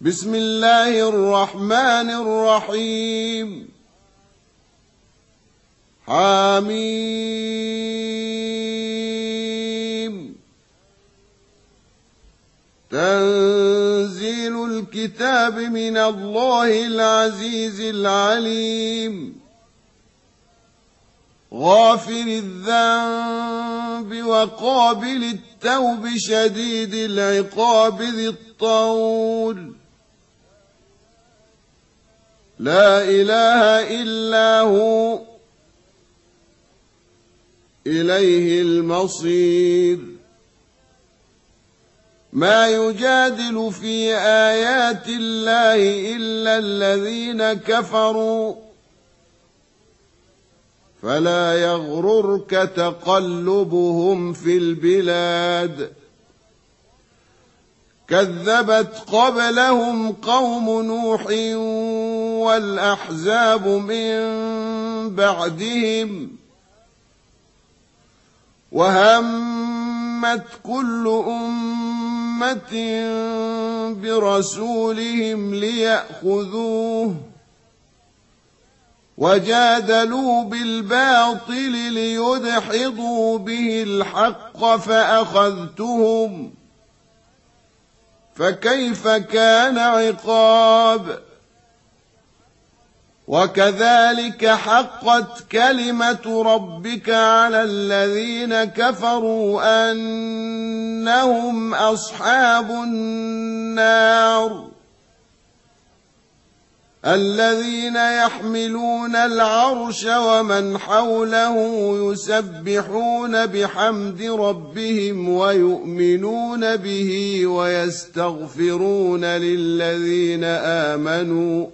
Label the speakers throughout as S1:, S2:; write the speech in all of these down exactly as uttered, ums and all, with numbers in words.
S1: بسم الله الرحمن الرحيم حميم تنزيل الكتاب من الله العزيز العليم غافر الذنب وقابل التوب شديد العقاب ذي الطول لا إله إلا هو إليه المصير ما يجادل في آيات الله إلا الذين كفروا فلا يغررك تقلبهم في البلاد كذبت قبلهم قوم نوح والأحزاب من بعدهم وهمت كل أمة برسولهم ليأخذوه وجادلوا بالباطل ليدحضوا به الحق فأخذتهم فكيف كان عقاب وكذلك حقت كلمة ربك على الذين كفروا أنهم أصحاب النار الذين يحملون العرش ومن حوله يسبحون بحمد ربهم ويؤمنون به ويستغفرون للذين آمنوا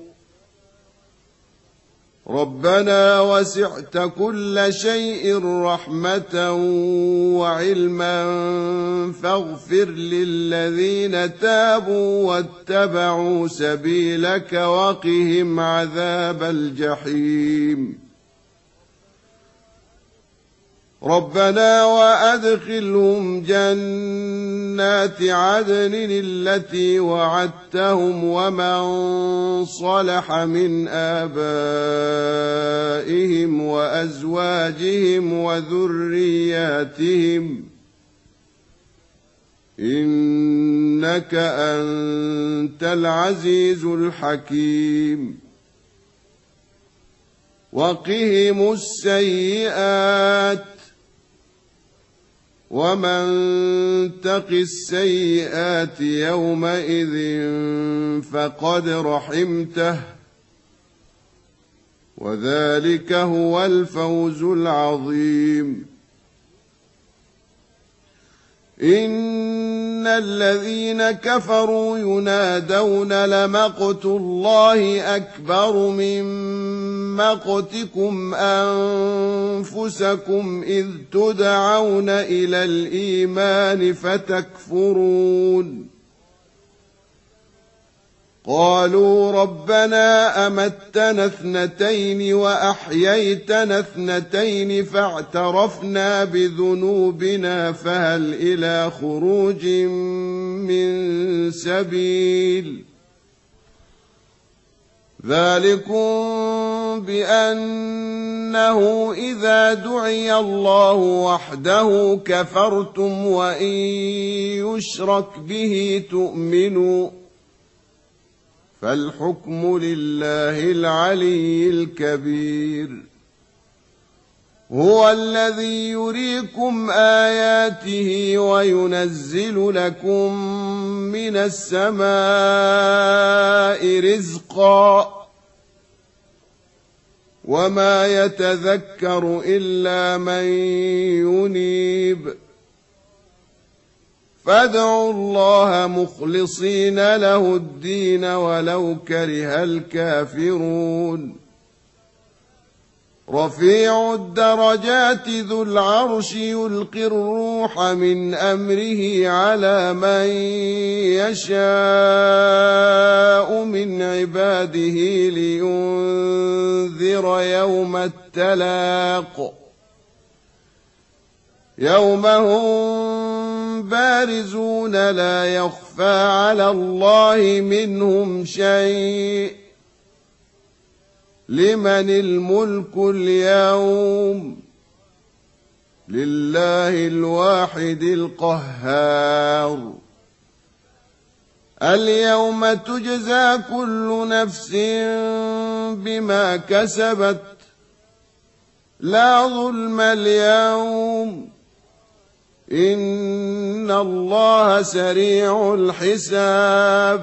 S1: ربنا وسعت كل شيء رحمة وعلما فاغفر للذين تابوا واتبعوا سبيلك وقهم عذاب الجحيم ربنا وأدخلهم جنات عدن التي وعدتهم ومن صلح من آبائهم وأزواجهم وذرياتهم إنك أنت العزيز الحكيم وقهم السيئات ومن تق السيئات يومئذ فقد رحمته وذلك هو الفوز العظيم إن الذين كفروا ينادون لمقت الله أكبر من مقتكم أنفسكم إذ تدعون إلى الإيمان فتكفرون قالوا ربنا أمتنا اثنتين وأحييتنا اثنتين فاعترفنا بذنوبنا فهل إلى خروج من سبيل ذلكم بأنه إذا دعي الله وحده كفرتم وإن يشرك به تؤمنوا فالحكم لله العلي الكبير هو الذي يريكم آياته وينزل لكم من السماء رزقا وما يتذكر إلا من ينيب فادعوا الله مخلصين له الدين ولو كره الكافرون رفيع الدرجات ذو العرش يلقي الروح من أمره على من يشاء من عباده لينذر يوم التلاق يوم هم بارزون لا يخفى على الله منهم شيء لمن الملك اليوم لله الواحد القهار اليوم تجزى كل نفس بما كسبت لا ظلم اليوم إن الله سريع الحساب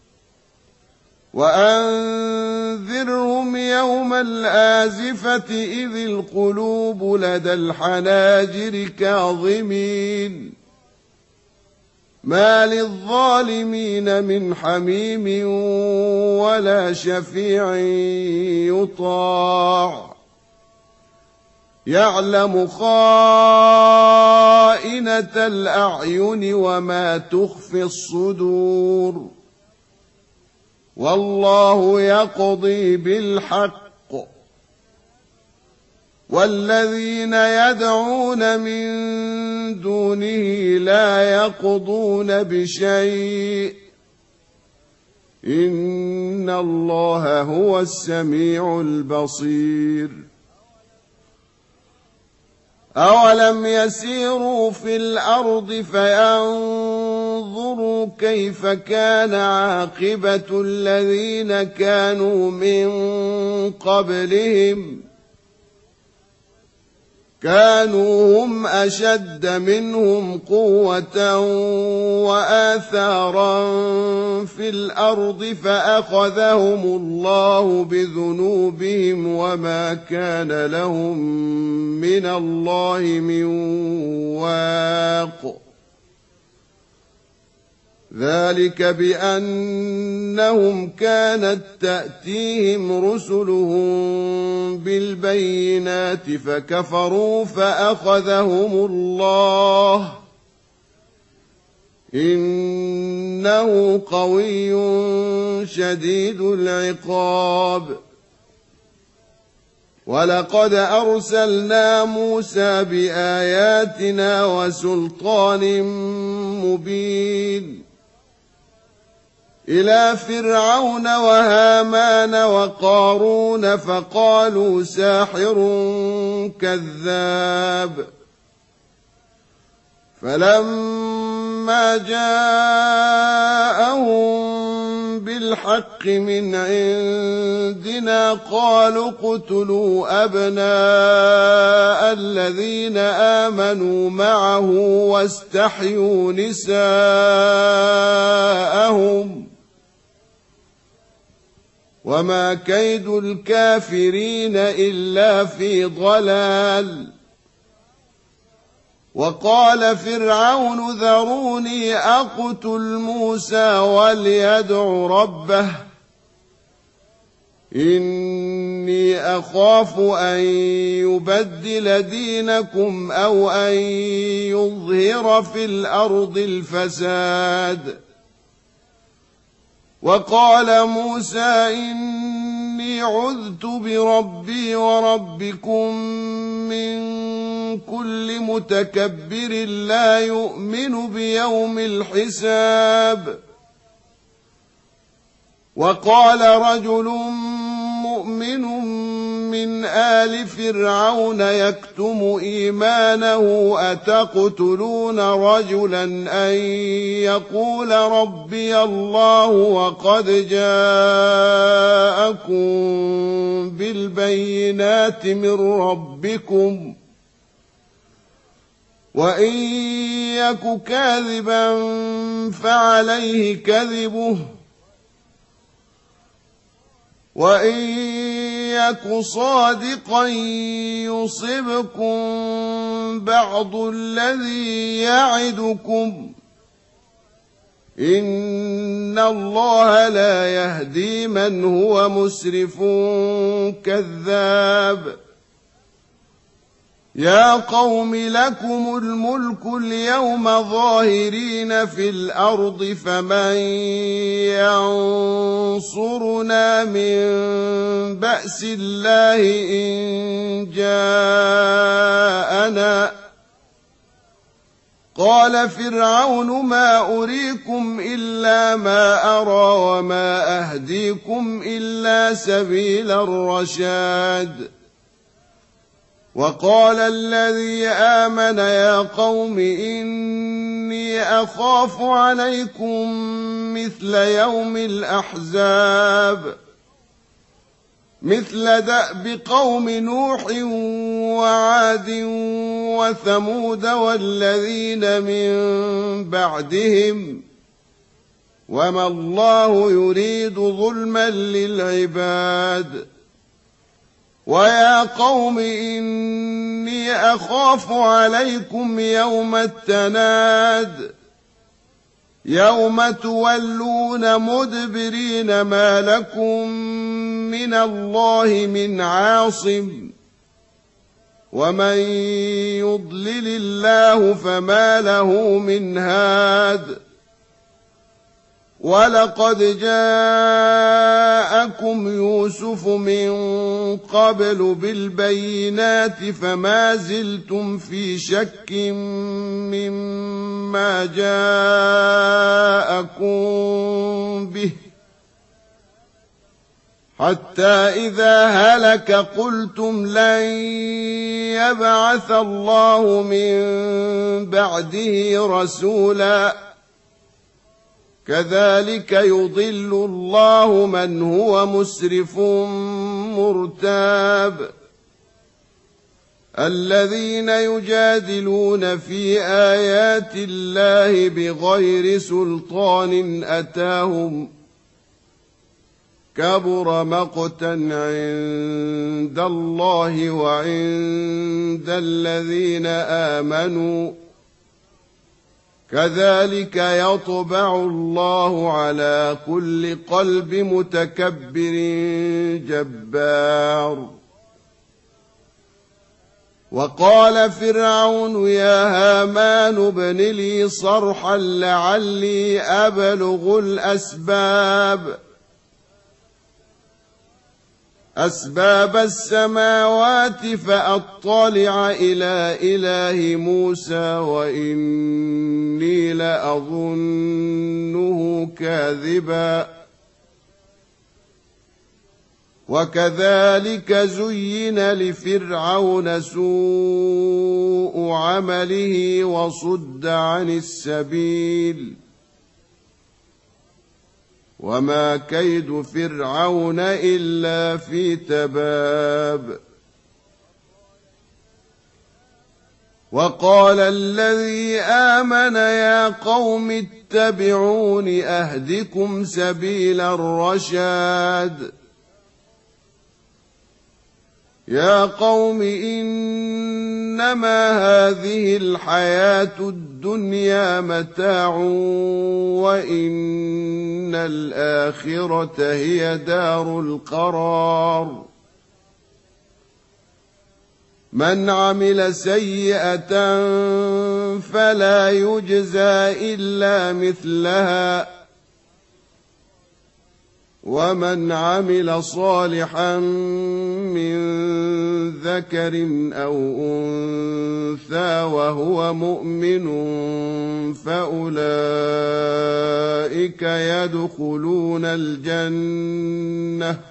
S1: وأنذرهم يوم الآزفة إذ القلوب لدى الحناجر كاظمين ما للظالمين من حميم ولا شفيع يطاع يعلم خائنة الأعين وما تخفي الصدور والله يقضي بالحق والذين يدعون من دونه لا يقضون بشيء إن الله هو السميع البصير أولم يسيروا في الأرض فينظروا كيف كان عاقبة الذين كانوا من قبلهم كانوا هم أشد منهم قوة وآثارا في الأرض فأخذهم الله بذنوبهم وما كان لهم من الله من واق ذلك بأنهم كانت تأتيهم رسلهم بالبينات فكفروا فأخذهم الله إنه قوي شديد العقاب ولقد أرسلنا موسى بآياتنا وسلطان مبين إلى فرعون وهامان وقارون فقالوا ساحر كذاب فلما جاءهم بالحق من عندنا قالوا اقتلوا أبناء الذين آمنوا معه واستحيوا نساءهم وما كيد الكافرين إلا في ضلال وقال فرعون ذروني أقتل موسى وليدع ربه إني أخاف أن يبدل دينكم أو أن يظهر في الأرض الفساد وقال موسى إني عذت بربي وربكم من كل متكبر لا يؤمن بيوم الحساب وقال رجل مؤمن من آل فرعون يكتم إيمانه أتقتلون رجلا أن يقول ربي الله وقد جاءكم بالبينات من ربكم وإن يك كاذبا فعليه كذبه وإن يك صادقا يصبكم بعض الذي يعدكم إن الله لا يهدي من هو مسرف كذاب يا قوم لكم الملك اليوم ظاهرين في الأرض فمن ينصرنا من بأس الله إن جاءنا قال فرعون ما أريكم إلا ما أرى وما أهديكم إلا سبيل الرشاد وقال الذي آمن يا قوم إني أخاف عليكم مثل يوم الأحزاب مثل دأب قوم نوح وعاد وثمود والذين من بعدهم وما الله يريد ظلما للعباد ويا قوم إني أخاف عليكم يوم التناد يوم تولون مدبرين ما لكم من الله من عاصم ومن يضلل الله فما له من هاد ولقد جاءكم يوسف من قبل بالبينات فما زلتم في شك مما جاءكم به حتى إذا هلك قلتم لن يبعث الله من بعده رسولا كذلك يضل الله من هو مسرف مرتاب الذين يجادلون في آيات الله بغير سلطان أتاهم كبر مقتا عند الله وعند الذين آمنوا كذلك يطبع الله على كل قلب متكبر جبار وقال فرعون يا هامان ابن لي صرحا لعلي أبلغ الأسباب أسباب السماوات فأطلع إلى إله موسى وإني لأظنه كاذبا وكذلك زين لفرعون سوء عمله وصد عن السبيل وما كيد فرعون إلا في تباب وقال الذي آمن يا قوم اتبعون أهدكم سبيل الرشاد يا قوم إنما هذه الحياة الدنيا متاع وإن الآخرة هي دار القرار من عمل سيئة فلا يجزى إلا مثلها ومن عمل صالحا من ذكر أو أنثى وهو مؤمن فأولئك يدخلون الجنة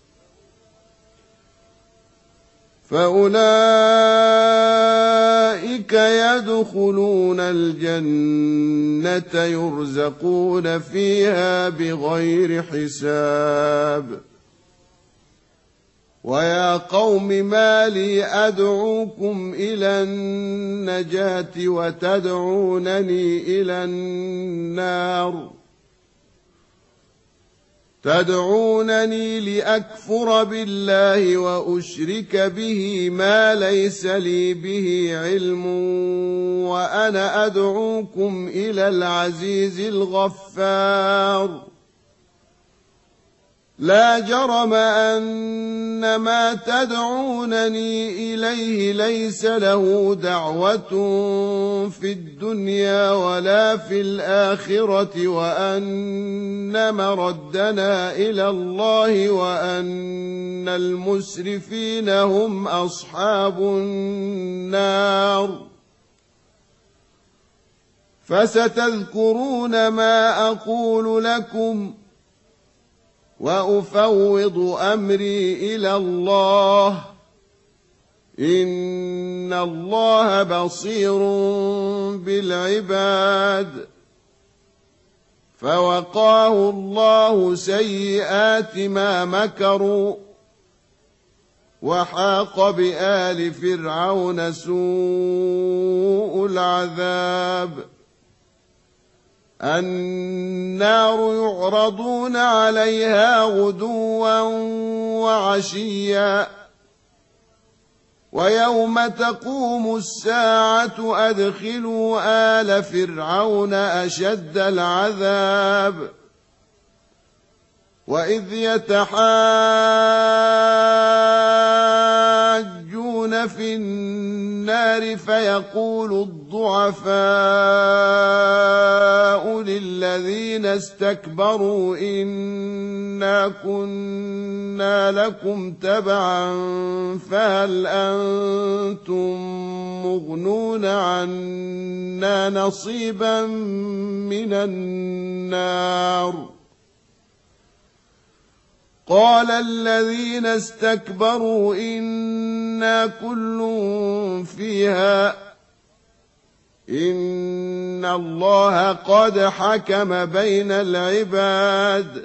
S1: فأولئك يدخلون الجنة يرزقون فيها بغير حساب ويا قوم ما لي أدعوكم إلى النجاة وتدعونني إلى النار تدعونني لأكفر بالله وأشرك به ما ليس لي به علم وأنا أدعوكم إلى العزيز الغفار لا جرم أن ما تدعونني إليه ليس له دعوة في الدنيا ولا في الآخرة وأن مردنا إلى الله وأن المسرفين هم أصحاب النار فستذكرون ما أقول لكم وأفوض أمري إلى الله إن الله بصير بالعباد. فوقاه الله سيئات ما مكروا وحاق بآل فرعون سوء العذاب. النار يعرضون عليها غدوا وعشيا ويوم تقوم الساعة أدخلوا آل فرعون أشد العذاب. وإذ يتحاجون في النار فيقول الضعفاء للذين استكبروا إنا كنا لكم تبعا فهل أنتم مغنون عنا نصيبا من النار. قال الذين استكبروا إنا كل فيها إن الله قد حكم بين العباد.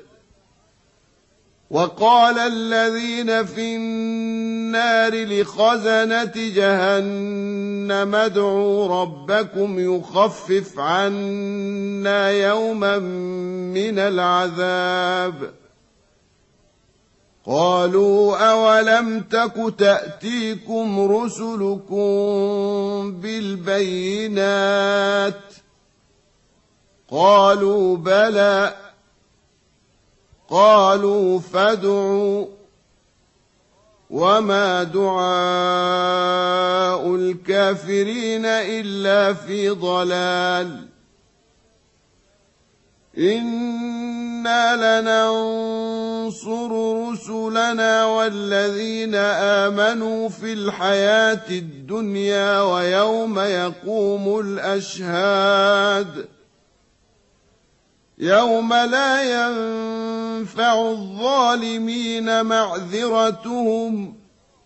S1: وقال الذين في النار لخزنة جهنم ادعوا ربكم يخفف عنا يوما من العذاب. قالوا أولم تك تأتيكم رسلكم بالبينات قالوا بلى قالوا فادعوا وما دعاء الكافرين إلا في ضلال. إنا لننصر رسلنا والذين آمنوا في الحياة الدنيا ويوم يقوم الأشهاد يوم لا ينفع الظالمين معذرتهم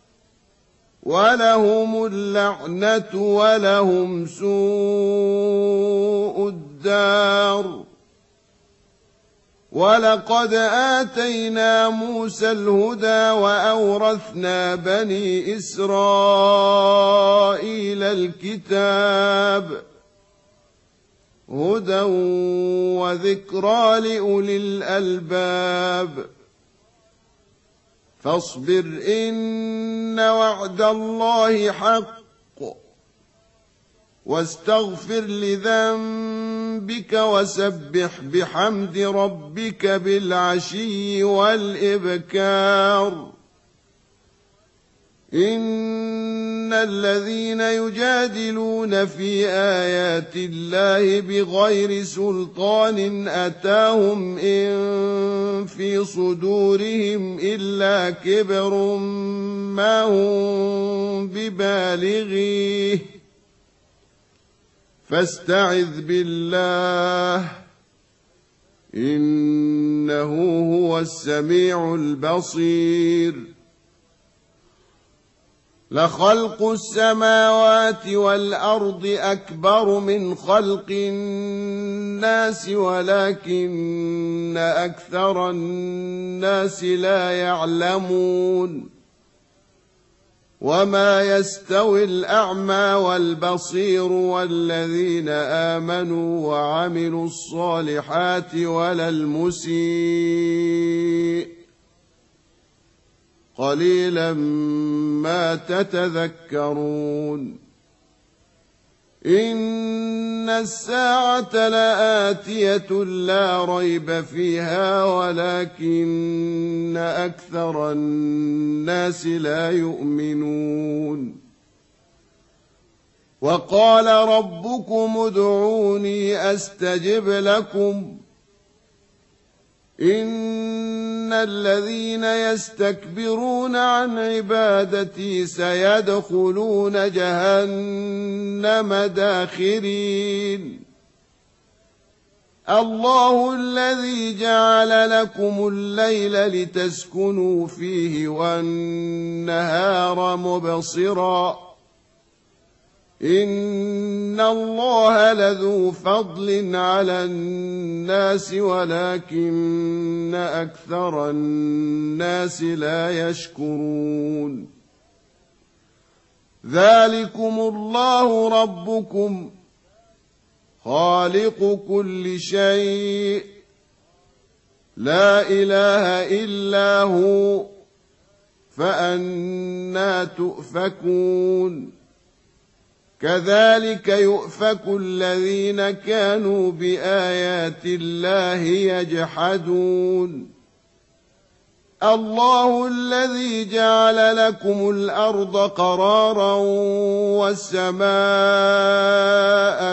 S1: ولهم اللعنة ولهم سوء الدار. ولقد آتينا موسى الهدى وأورثنا بني إسرائيل الكتاب هدى وذكرى لأولي الألباب. فاصبر إن وعد الله حق واستغفر لذنبك وسبح بحمد ربك بالعشي والإبكار. إن الذين يجادلون في آيات الله بغير سلطان أتاهم إن في صدورهم إلا كبر ما هم ببالغيه فاستعذ بالله إنه هو السميع البصير. لخلق السماوات والأرض أكبر من خلق الناس ولكن أكثر الناس لا يعلمون. وما يستوي الأعمى والبصير والذين آمنوا وعملوا الصالحات ولا المسيء قليلا ما تتذكرون. إن الساعة لآتية لا ريب فيها ولكن أكثر الناس لا يؤمنون. وقال ربكم ادعوني أستجب لكم إن الذين يستكبرون عن عبادتي سيدخلون جهنم داخرين. الله الذي جعل لكم الليل لتسكنوا فيه والنهار مبصرا إن الله لذو فضل على الناس ولكن أكثر الناس لا يشكرون ذلكم الله ربكم خالق كل شيء لا إله إلا هو فأنى تؤفكون كذلك يؤفك الذين كانوا بآيات الله يجحدون الله الذي جعل لكم الأرض قرارا والسماء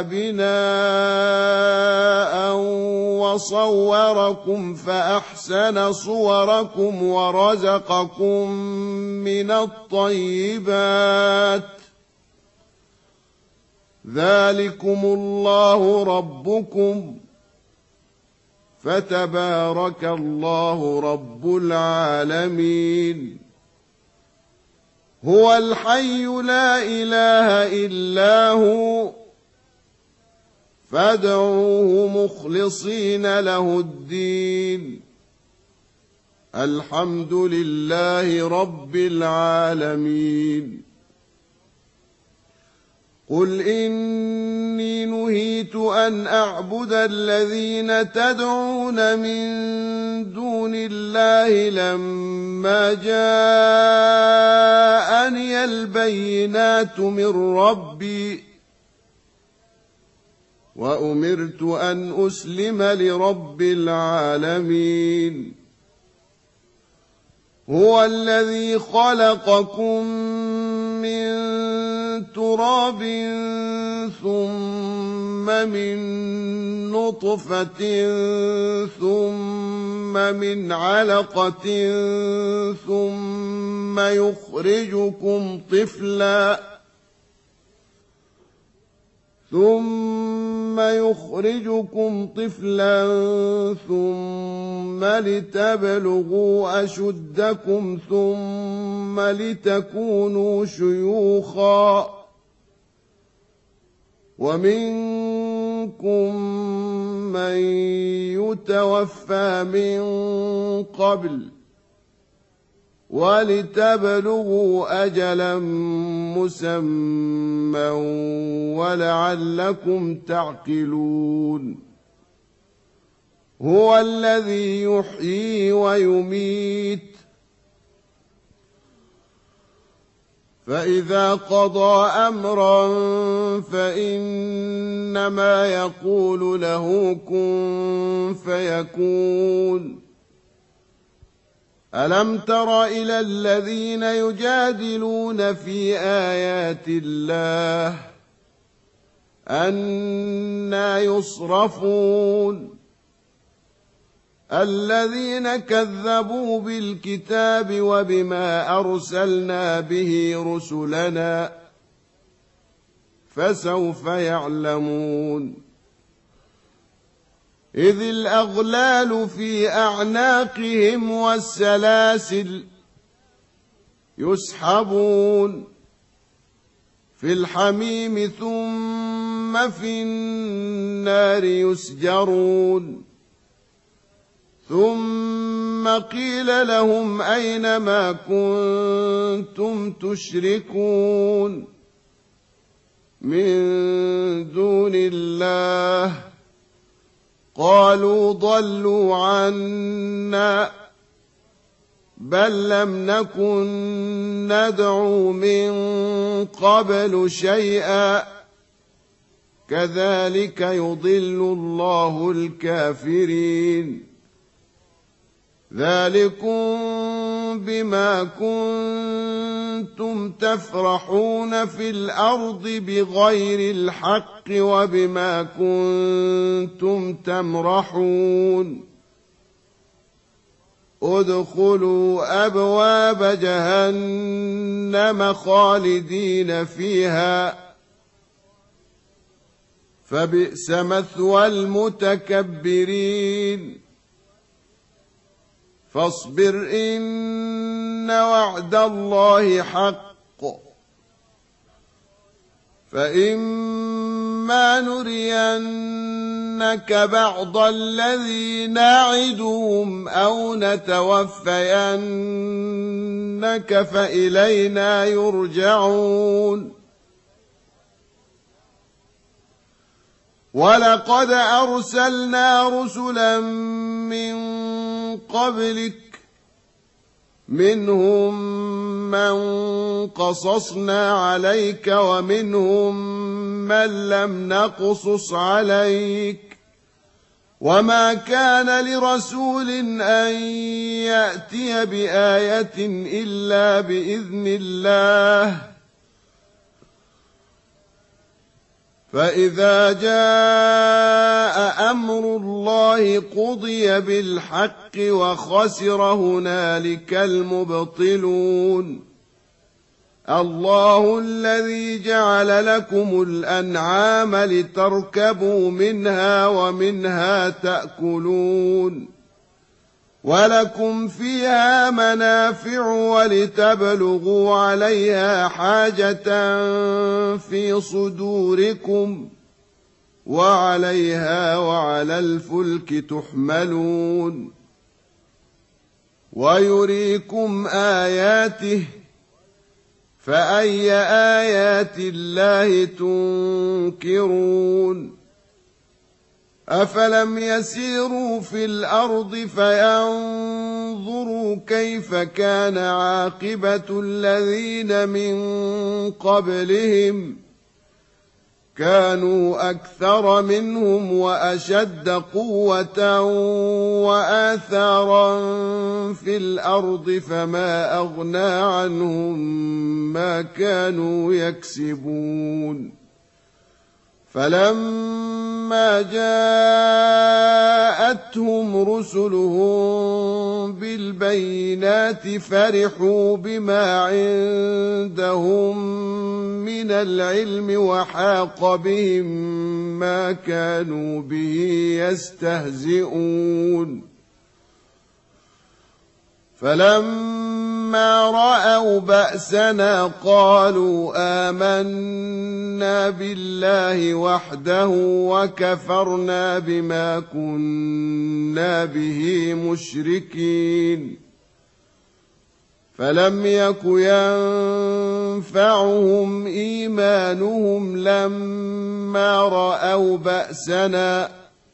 S1: بناء وصوركم فأحسن صوركم ورزقكم من الطيبات ذلكم الله ربكم فتبارك الله رب العالمين هو الحي لا إله إلا هو فادعوه مخلصين له الدين الحمد لله رب العالمين قل إني نهيت أن أعبد الذين تدعون من دون الله لما جاءني البينات من ربي وأمرت أن أسلم لرب العالمين هو الذي خلقكم من تراب ثم من نطفة ثم من علقة ثم يخرجكم طفلا ثم يخرجكم طفلا ثم لتبلغوا أشدكم ثم لتكونوا شيوخا ومنكم من يتوفى من قبل ولتبلغوا أجلا مسمى ولعلكم تعقلون هو الذي يحيي ويميت فإذا قضى أمرا فإنما يقول له كن فيكون ألم تر إلى الذين يجادلون في آيات الله أنى يصرفون الذين كذبوا بالكتاب وبما أرسلنا به رسلنا فسوف يعلمون إذ الأغلال في أعناقهم والسلاسل يسحبون في الحميم ثم في النار يسجرون ثم قيل لهم أين ما كنتم تشركون من دون الله قالوا ضلوا عنا بل لم نكن ندعو من قبل شيئا كذلك يضل الله الكافرين ذلكم بما كنتم تفرحون في الأرض بغير الحق وبما كنتم تمرحون ادخلوا أبواب جهنم خالدين فيها فبئس مثوى المتكبرين فاصبر إن وعد الله حق فإما نرينك بعض الذي نعدهم أو نتوفينك فإلينا يرجعون ولقد أرسلنا رسلا من قبلك منهم من قصصنا عليك ومنهم من لم نقصص عليك وما كان لرسول أن يأتي بآية إلا بإذن الله فإذا جاء أمر الله قضي بالحق وخسر هنالك المبطلون الله الذي جعل لكم الأنعام لتركبوا منها ومنها تأكلون ولكم فيها منافع ولتبلغوا عليها حاجة في صدوركم وعليها وعلى الفلك تحملون ويريكم آياته فأي آيات الله تنكرون أفلم يسيروا في الأرض فينظروا كيف كان عاقبة الذين من قبلهم كانوا أكثر منهم وأشد قوة وآثارا في الأرض فما أغنى عنهم ما كانوا يكسبون فلما جاءتهم رسلهم بالبينات فرحوا بما عندهم من العلم وحاق بهم ما كانوا به يستهزئون فلما رأوا بأسنا قالوا آمنا بالله وحده وكفرنا بما كنا به مشركين فلم يك ينفعهم إيمانهم لما رأوا بأسنا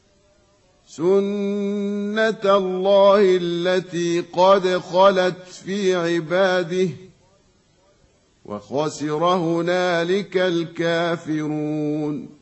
S1: سنة الله التي قد خلت في عباده وخسر هنالك الكافرون